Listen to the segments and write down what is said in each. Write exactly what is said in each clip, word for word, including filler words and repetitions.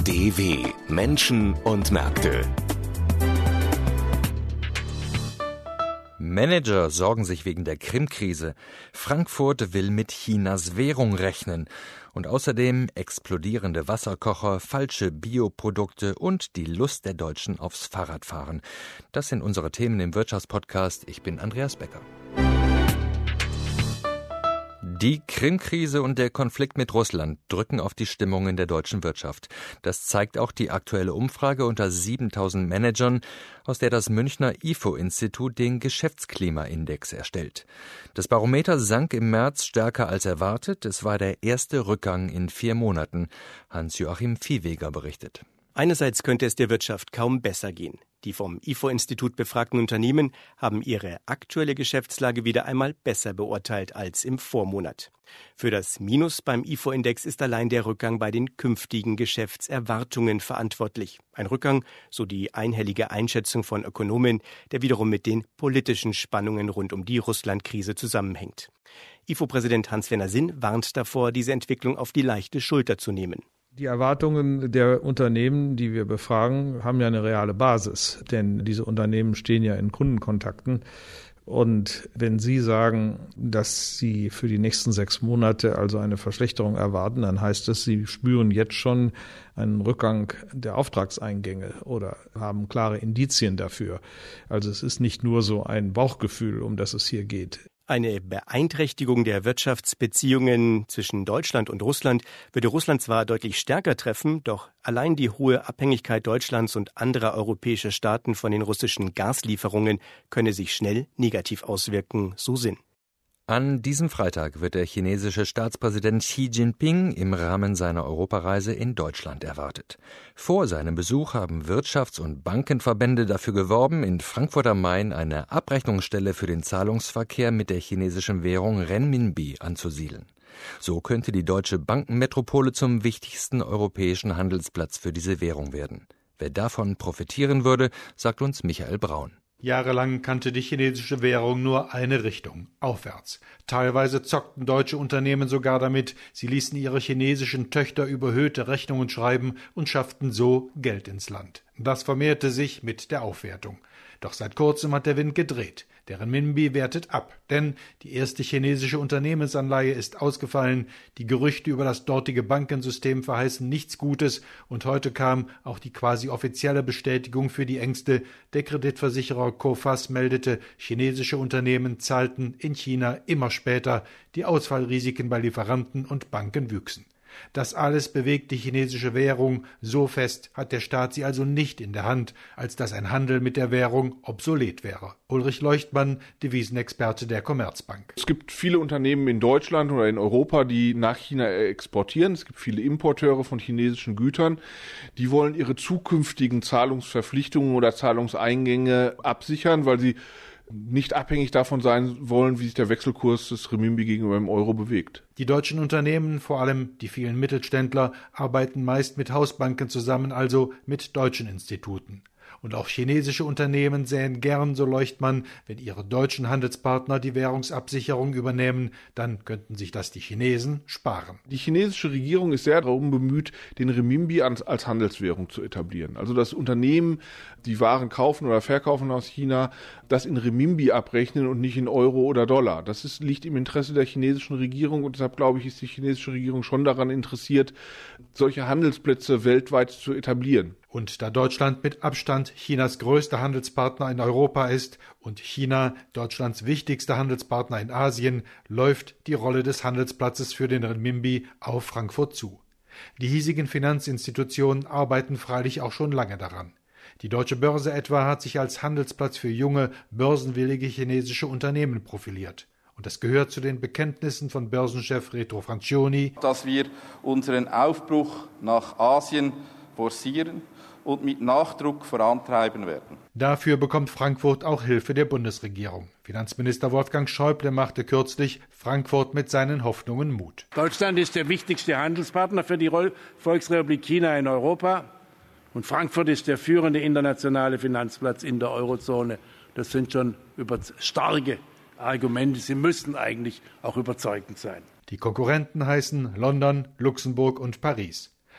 D W Menschen und Märkte. Manager sorgen sich wegen der Krim-Krise. Frankfurt will mit Chinas Währung rechnen. Und außerdem explodierende Wasserkocher, falsche Bioprodukte und die Lust der Deutschen aufs Fahrradfahren. Das sind unsere Themen im Wirtschaftspodcast. Ich bin Andreas Becker. Die Krim-Krise und der Konflikt mit Russland drücken auf die Stimmung in der deutschen Wirtschaft. Das zeigt auch die aktuelle Umfrage unter siebentausend Managern, aus der das Münchner I F O-Institut den Geschäftsklimaindex erstellt. Das Barometer sank im März stärker als erwartet. Es war der erste Rückgang in vier Monaten. Hans-Joachim Viehweger berichtet. Einerseits könnte es der Wirtschaft kaum besser gehen. Die vom I F O-Institut befragten Unternehmen haben ihre aktuelle Geschäftslage wieder einmal besser beurteilt als im Vormonat. Für das Minus beim I F O-Index ist allein der Rückgang bei den künftigen Geschäftserwartungen verantwortlich. Ein Rückgang, so die einhellige Einschätzung von Ökonomen, der wiederum mit den politischen Spannungen rund um die Russland-Krise zusammenhängt. I F O-Präsident Hans-Werner Sinn warnt davor, diese Entwicklung auf die leichte Schulter zu nehmen. Die Erwartungen der Unternehmen, die wir befragen, haben ja eine reale Basis, denn diese Unternehmen stehen ja in Kundenkontakten. Und wenn Sie sagen, dass Sie für die nächsten sechs Monate also eine Verschlechterung erwarten, dann heißt es, Sie spüren jetzt schon einen Rückgang der Auftragseingänge oder haben klare Indizien dafür. Also es ist nicht nur so ein Bauchgefühl, um das es hier geht. Eine Beeinträchtigung der Wirtschaftsbeziehungen zwischen Deutschland und Russland würde Russland zwar deutlich stärker treffen, doch allein die hohe Abhängigkeit Deutschlands und anderer europäischer Staaten von den russischen Gaslieferungen könne sich schnell negativ auswirken, so Sinn. An diesem Freitag wird der chinesische Staatspräsident Xi Jinping im Rahmen seiner Europareise in Deutschland erwartet. Vor seinem Besuch haben Wirtschafts- und Bankenverbände dafür geworben, in Frankfurt am Main eine Abrechnungsstelle für den Zahlungsverkehr mit der chinesischen Währung Renminbi anzusiedeln. So könnte die deutsche Bankenmetropole zum wichtigsten europäischen Handelsplatz für diese Währung werden. Wer davon profitieren würde, sagt uns Michael Braun. Jahrelang kannte die chinesische Währung nur eine Richtung, aufwärts. Teilweise zockten deutsche Unternehmen sogar damit, sie ließen ihre chinesischen Töchter überhöhte Rechnungen schreiben und schafften so Geld ins Land. Das vermehrte sich mit der Aufwertung. Doch seit kurzem hat der Wind gedreht. Der Renminbi wertet ab, denn die erste chinesische Unternehmensanleihe ist ausgefallen. Die Gerüchte über das dortige Bankensystem verheißen nichts Gutes und heute kam auch die quasi offizielle Bestätigung für die Ängste. Der Kreditversicherer Coface meldete, chinesische Unternehmen zahlten in China immer später. Die Ausfallrisiken bei Lieferanten und Banken wüchsen. Das alles bewegt die chinesische Währung. So fest hat der Staat sie also nicht in der Hand, als dass ein Handel mit der Währung obsolet wäre. Ulrich Leuchtmann, Devisenexperte der Commerzbank. Es gibt viele Unternehmen in Deutschland oder in Europa, die nach China exportieren. Es gibt viele Importeure von chinesischen Gütern. Die wollen ihre zukünftigen Zahlungsverpflichtungen oder Zahlungseingänge absichern, weil sie nicht abhängig davon sein wollen, wie sich der Wechselkurs des Renminbi gegenüber dem Euro bewegt. Die deutschen Unternehmen, vor allem die vielen Mittelständler, arbeiten meist mit Hausbanken zusammen, also mit deutschen Instituten. Und auch chinesische Unternehmen sähen gern, so Leuchtmann, wenn ihre deutschen Handelspartner die Währungsabsicherung übernehmen, dann könnten sich das die Chinesen sparen. Die chinesische Regierung ist sehr darum bemüht, den Renminbi als, als Handelswährung zu etablieren. Also dass Unternehmen, die Waren kaufen oder verkaufen aus China, das in Renminbi abrechnen und nicht in Euro oder Dollar. Das ist, liegt im Interesse der chinesischen Regierung und deshalb, glaube ich, ist die chinesische Regierung schon daran interessiert, solche Handelsplätze weltweit zu etablieren. Und da Deutschland mit Abstand Chinas größter Handelspartner in Europa ist und China Deutschlands wichtigster Handelspartner in Asien, läuft die Rolle des Handelsplatzes für den Renminbi auf Frankfurt zu. Die hiesigen Finanzinstitutionen arbeiten freilich auch schon lange daran. Die Deutsche Börse etwa hat sich als Handelsplatz für junge, börsenwillige chinesische Unternehmen profiliert. Und das gehört zu den Bekenntnissen von Börsenchef Retro Francioni, dass wir unseren Aufbruch nach Asien forcieren und mit Nachdruck vorantreiben werden. Dafür bekommt Frankfurt auch Hilfe der Bundesregierung. Finanzminister Wolfgang Schäuble machte kürzlich Frankfurt mit seinen Hoffnungen Mut. Deutschland ist der wichtigste Handelspartner für die Volksrepublik China in Europa und Frankfurt ist der führende internationale Finanzplatz in der Eurozone. Das sind schon über starke Argumente. Sie müssen eigentlich auch überzeugend sein. Die Konkurrenten heißen London, Luxemburg und Paris.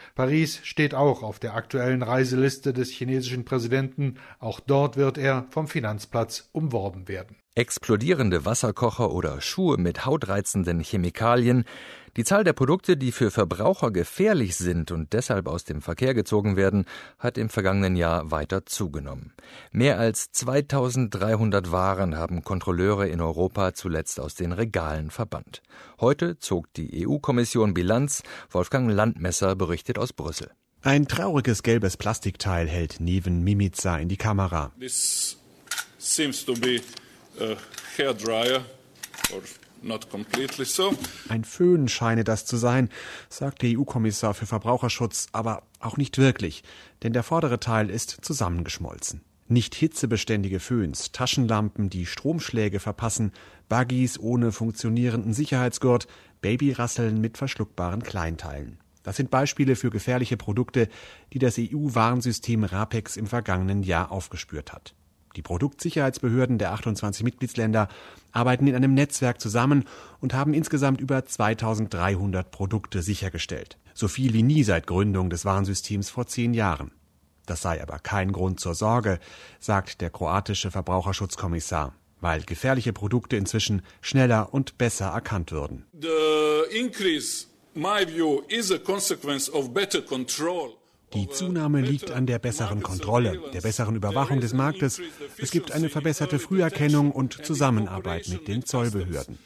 Paris steht auch auf der aktuellen Reiseliste des chinesischen Präsidenten. Auch dort wird er vom Finanzplatz umworben werden. Explodierende Wasserkocher oder Schuhe mit hautreizenden Chemikalien. Die Zahl der Produkte, die für Verbraucher gefährlich sind und deshalb aus dem Verkehr gezogen werden, hat im vergangenen Jahr weiter zugenommen. Mehr als zweitausenddreihundert Waren haben Kontrolleure in Europa zuletzt aus den Regalen verbannt. Heute zog die E U-Kommission Bilanz. Wolfgang Landmesser berichtet aus Brüssel. Ein trauriges gelbes Plastikteil hält Neven Mimica in die Kamera. This seems to be a hairdryer or not completely so. Ein Föhn scheine das zu sein, sagt der E U-Kommissar für Verbraucherschutz, aber auch nicht wirklich, denn der vordere Teil ist zusammengeschmolzen. Nicht hitzebeständige Föhns, Taschenlampen, die Stromschläge verpassen, Buggies ohne funktionierenden Sicherheitsgurt, Babyrasseln mit verschluckbaren Kleinteilen. Das sind Beispiele für gefährliche Produkte, die das E U-Warnsystem RAPEX im vergangenen Jahr aufgespürt hat. Die Produktsicherheitsbehörden der achtundzwanzig Mitgliedsländer arbeiten in einem Netzwerk zusammen und haben insgesamt über zweitausenddreihundert Produkte sichergestellt. So viel wie nie seit Gründung des Warnsystems vor zehn Jahren. Das sei aber kein Grund zur Sorge, sagt der kroatische Verbraucherschutzkommissar, weil gefährliche Produkte inzwischen schneller und besser erkannt würden. The increase, my view, is a consequence of better control. Die Zunahme liegt an der besseren Kontrolle, der besseren Überwachung des Marktes. Es gibt eine verbesserte Früherkennung und Zusammenarbeit mit den Zollbehörden.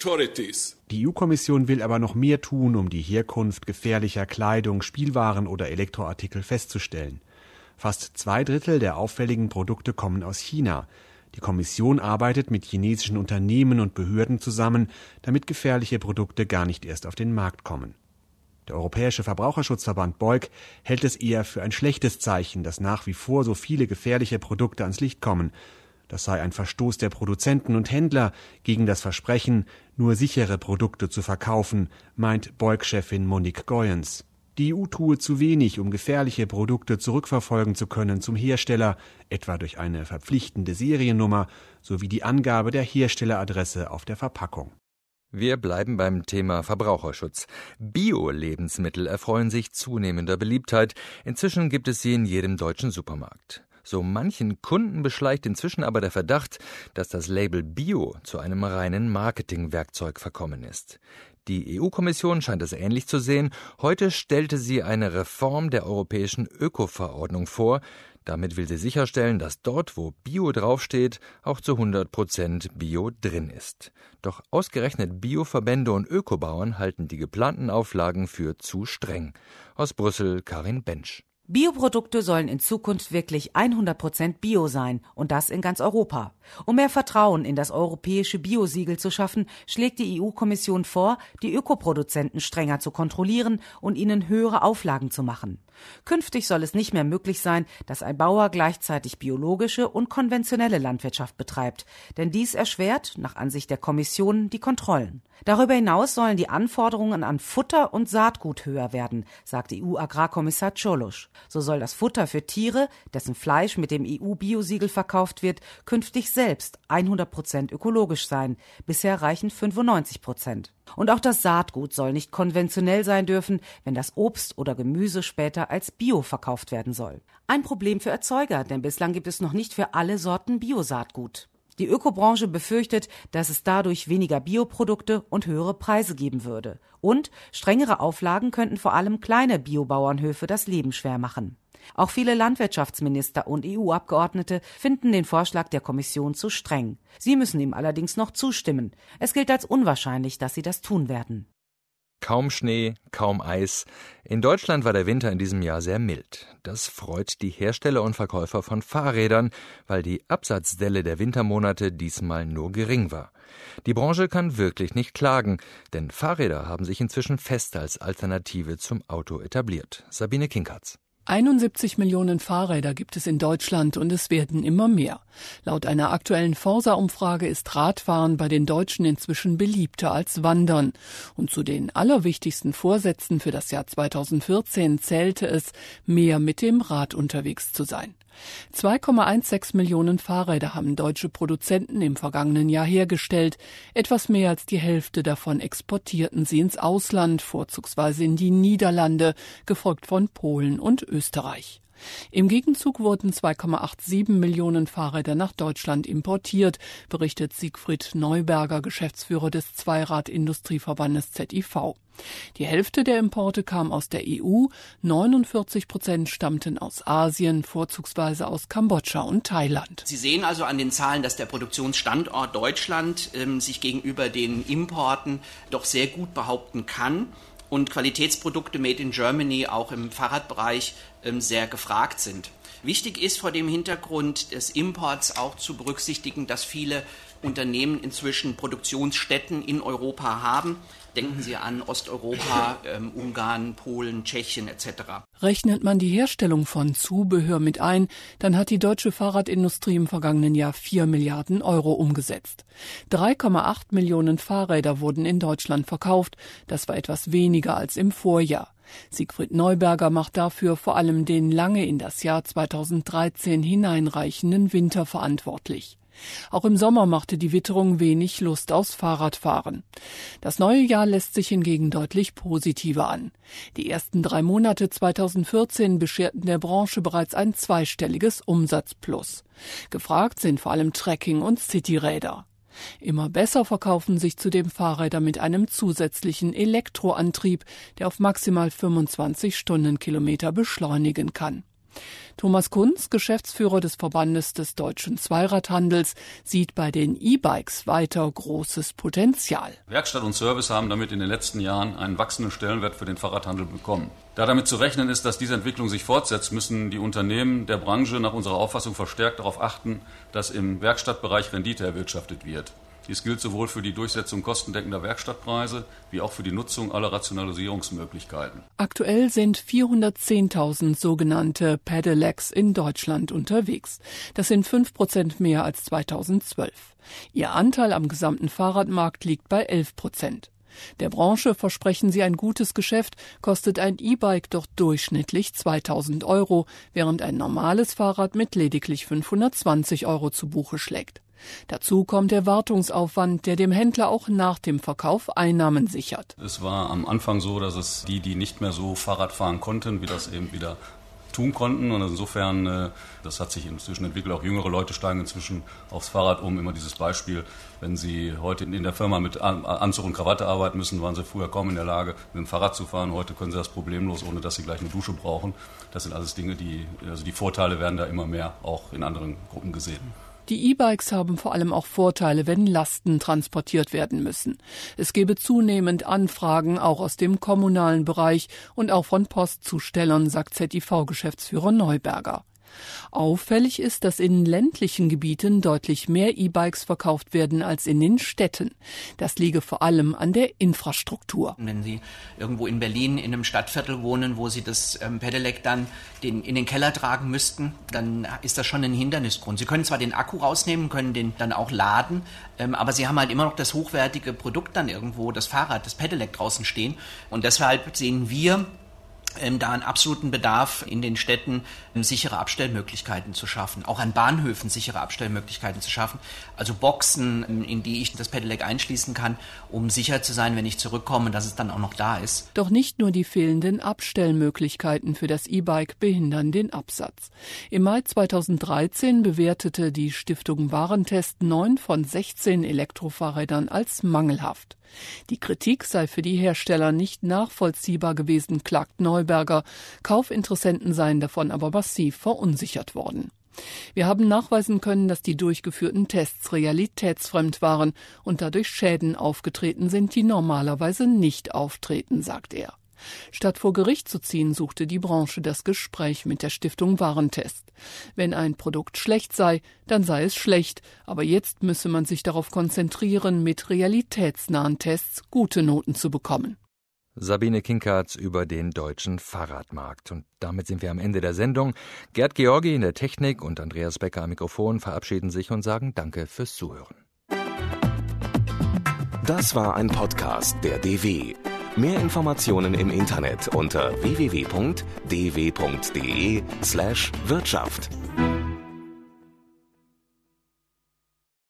Die E U-Kommission will aber noch mehr tun, um die Herkunft gefährlicher Kleidung, Spielwaren oder Elektroartikel festzustellen. Fast zwei Drittel der auffälligen Produkte kommen aus China. Die Kommission arbeitet mit chinesischen Unternehmen und Behörden zusammen, damit gefährliche Produkte gar nicht erst auf den Markt kommen. Der Europäische Verbraucherschutzverband BEUC hält es eher für ein schlechtes Zeichen, dass nach wie vor so viele gefährliche Produkte ans Licht kommen. Das sei ein Verstoß der Produzenten und Händler gegen das Versprechen, nur sichere Produkte zu verkaufen, meint BEUC-Chefin Monique Goyens. Die E U tue zu wenig, um gefährliche Produkte zurückverfolgen zu können zum Hersteller, etwa durch eine verpflichtende Seriennummer sowie die Angabe der Herstelleradresse auf der Verpackung. Wir bleiben beim Thema Verbraucherschutz. Bio-Lebensmittel erfreuen sich zunehmender Beliebtheit. Inzwischen gibt es sie in jedem deutschen Supermarkt. So manchen Kunden beschleicht inzwischen aber der Verdacht, dass das Label Bio zu einem reinen Marketingwerkzeug verkommen ist. Die E U-Kommission scheint es ähnlich zu sehen. Heute stellte sie eine Reform der europäischen Öko-Verordnung vor. Damit will sie sicherstellen, dass dort, wo Bio draufsteht, auch zu hundert Prozent Bio drin ist. Doch ausgerechnet Bioverbände und Ökobauern halten die geplanten Auflagen für zu streng. Aus Brüssel Karin Bensch. Bioprodukte sollen in Zukunft wirklich hundert Prozent Bio sein und das in ganz Europa. Um mehr Vertrauen in das europäische Biosiegel zu schaffen, schlägt die E U-Kommission vor, die Ökoproduzenten strenger zu kontrollieren und ihnen höhere Auflagen zu machen. Künftig soll es nicht mehr möglich sein, dass ein Bauer gleichzeitig biologische und konventionelle Landwirtschaft betreibt, denn dies erschwert, nach Ansicht der Kommission, die Kontrollen. Darüber hinaus sollen die Anforderungen an Futter und Saatgut höher werden, sagt E U-Agrarkommissar Cioloş. So soll das Futter für Tiere, dessen Fleisch mit dem E U-Biosiegel verkauft wird, künftig selbst hundert Prozent ökologisch sein. Bisher reichen fünfundneunzig Prozent. Und auch das Saatgut soll nicht konventionell sein dürfen, wenn das Obst oder Gemüse später als Bio verkauft werden soll. Ein Problem für Erzeuger, denn bislang gibt es noch nicht für alle Sorten Biosaatgut. Die Ökobranche befürchtet, dass es dadurch weniger Bioprodukte und höhere Preise geben würde. Und strengere Auflagen könnten vor allem kleine Biobauernhöfe das Leben schwer machen. Auch viele Landwirtschaftsminister und E U-Abgeordnete finden den Vorschlag der Kommission zu streng. Sie müssen ihm allerdings noch zustimmen. Es gilt als unwahrscheinlich, dass sie das tun werden. Kaum Schnee, kaum Eis. In Deutschland war der Winter in diesem Jahr sehr mild. Das freut die Hersteller und Verkäufer von Fahrrädern, weil die Absatzdelle der Wintermonate diesmal nur gering war. Die Branche kann wirklich nicht klagen, denn Fahrräder haben sich inzwischen fest als Alternative zum Auto etabliert. Sabine Kinkertz. einundsiebzig Millionen Fahrräder gibt es in Deutschland und es werden immer mehr. Laut einer aktuellen Forsa-Umfrage ist Radfahren bei den Deutschen inzwischen beliebter als Wandern. Und zu den allerwichtigsten Vorsätzen für das Jahr zweitausendvierzehn zählte es, mehr mit dem Rad unterwegs zu sein. zwei Komma sechzehn Millionen Fahrräder haben deutsche Produzenten im vergangenen Jahr hergestellt. Etwas mehr als die Hälfte davon exportierten sie ins Ausland, vorzugsweise in die Niederlande, gefolgt von Polen und Österreich. Im Gegenzug wurden zwei Komma siebenundachtzig Millionen Fahrräder nach Deutschland importiert, berichtet Siegfried Neuberger, Geschäftsführer des Zweirad-Industrieverbandes Z I V. Die Hälfte der Importe kam aus der E U, neunundvierzig Prozent stammten aus Asien, vorzugsweise aus Kambodscha und Thailand. Sie sehen also an den Zahlen, dass der Produktionsstandort Deutschland ähm, sich gegenüber den Importen doch sehr gut behaupten kann. Und Qualitätsprodukte made in Germany auch im Fahrradbereich ähm, sehr gefragt sind. Wichtig ist vor dem Hintergrund des Imports auch zu berücksichtigen, dass viele Unternehmen inzwischen Produktionsstätten in Europa haben. Denken Sie an Osteuropa, ähm, Ungarn, Polen, Tschechien et cetera. Rechnet man die Herstellung von Zubehör mit ein, dann hat die deutsche Fahrradindustrie im vergangenen Jahr vier Milliarden Euro umgesetzt. drei Komma acht Millionen Fahrräder wurden in Deutschland verkauft. Das war etwas weniger als im Vorjahr. Siegfried Neuberger macht dafür vor allem den lange in das Jahr zweitausenddreizehn hineinreichenden Winter verantwortlich. Auch im Sommer machte die Witterung wenig Lust aufs Fahrradfahren. Das neue Jahr lässt sich hingegen deutlich positiver an. Die ersten drei Monate zweitausendvierzehn bescherten der Branche bereits ein zweistelliges Umsatzplus. Gefragt sind vor allem Trekking- und Cityräder. Immer besser verkaufen sich zudem Fahrräder mit einem zusätzlichen Elektroantrieb, der auf maximal fünfundzwanzig Stundenkilometer beschleunigen kann. Thomas Kunz, Geschäftsführer des Verbandes des deutschen Zweiradhandels, sieht bei den E-Bikes weiter großes Potenzial. Werkstatt und Service haben damit in den letzten Jahren einen wachsenden Stellenwert für den Fahrradhandel bekommen. Da damit zu rechnen ist, dass diese Entwicklung sich fortsetzt, müssen die Unternehmen der Branche nach unserer Auffassung verstärkt darauf achten, dass im Werkstattbereich Rendite erwirtschaftet wird. Dies gilt sowohl für die Durchsetzung kostendeckender Werkstattpreise wie auch für die Nutzung aller Rationalisierungsmöglichkeiten. Aktuell sind vierhundertzehntausend sogenannte Pedelecs in Deutschland unterwegs. Das sind fünf Prozent mehr als zweitausendzwölf. Ihr Anteil am gesamten Fahrradmarkt liegt bei elf Prozent. Der Branche versprechen sie ein gutes Geschäft, kostet ein E-Bike doch durchschnittlich zweitausend Euro, während ein normales Fahrrad mit lediglich fünfhundertzwanzig Euro zu Buche schlägt. Dazu kommt der Wartungsaufwand, der dem Händler auch nach dem Verkauf Einnahmen sichert. Es war am Anfang so, dass es die, die nicht mehr so Fahrrad fahren konnten, wie das eben wieder tun konnten. Und insofern, das hat sich inzwischen entwickelt, auch jüngere Leute steigen inzwischen aufs Fahrrad um. Immer dieses Beispiel, wenn sie heute in der Firma mit Anzug und Krawatte arbeiten müssen, waren sie früher kaum in der Lage, mit dem Fahrrad zu fahren. Heute können sie das problemlos, ohne dass sie gleich eine Dusche brauchen. Das sind alles Dinge, die, also die Vorteile werden da immer mehr auch in anderen Gruppen gesehen. Die E-Bikes haben vor allem auch Vorteile, wenn Lasten transportiert werden müssen. Es gebe zunehmend Anfragen, auch aus dem kommunalen Bereich und auch von Postzustellern, sagt Z I V-Geschäftsführer Neuberger. Auffällig ist, dass in ländlichen Gebieten deutlich mehr E-Bikes verkauft werden als in den Städten. Das liege vor allem an der Infrastruktur. Wenn Sie irgendwo in Berlin in einem Stadtviertel wohnen, wo Sie das ähm, Pedelec dann den, in den Keller tragen müssten, dann ist das schon ein Hindernisgrund. Sie können zwar den Akku rausnehmen, können den dann auch laden, ähm, aber Sie haben halt immer noch das hochwertige Produkt dann irgendwo, das Fahrrad, das Pedelec draußen stehen. Und deshalb sehen wir Ähm, da einen absoluten Bedarf in den Städten, ähm, sichere Abstellmöglichkeiten zu schaffen, auch an Bahnhöfen sichere Abstellmöglichkeiten zu schaffen, also Boxen, ähm, in die ich das Pedelec einschließen kann, um sicher zu sein, wenn ich zurückkomme, dass es dann auch noch da ist. Doch nicht nur die fehlenden Abstellmöglichkeiten für das E-Bike behindern den Absatz. Im Mai zweitausenddreizehn bewertete die Stiftung Warentest neun von sechzehn Elektrofahrrädern als mangelhaft. Die Kritik sei für die Hersteller nicht nachvollziehbar gewesen, klagt Neuberger. Kaufinteressenten seien davon aber massiv verunsichert worden. Wir haben nachweisen können, dass die durchgeführten Tests realitätsfremd waren und dadurch Schäden aufgetreten sind, die normalerweise nicht auftreten, sagt er. Statt vor Gericht zu ziehen, suchte die Branche das Gespräch mit der Stiftung Warentest. Wenn ein Produkt schlecht sei, dann sei es schlecht, aber jetzt müsse man sich darauf konzentrieren, mit realitätsnahen Tests gute Noten zu bekommen. Sabine Kinkertz über den deutschen Fahrradmarkt. Und damit sind wir am Ende der Sendung. Gerd Georgi in der Technik und Andreas Becker am Mikrofon verabschieden sich und sagen Danke fürs Zuhören. Das war ein Podcast der D W. Mehr Informationen im Internet unter w w w punkt d w punkt d e slash Wirtschaft.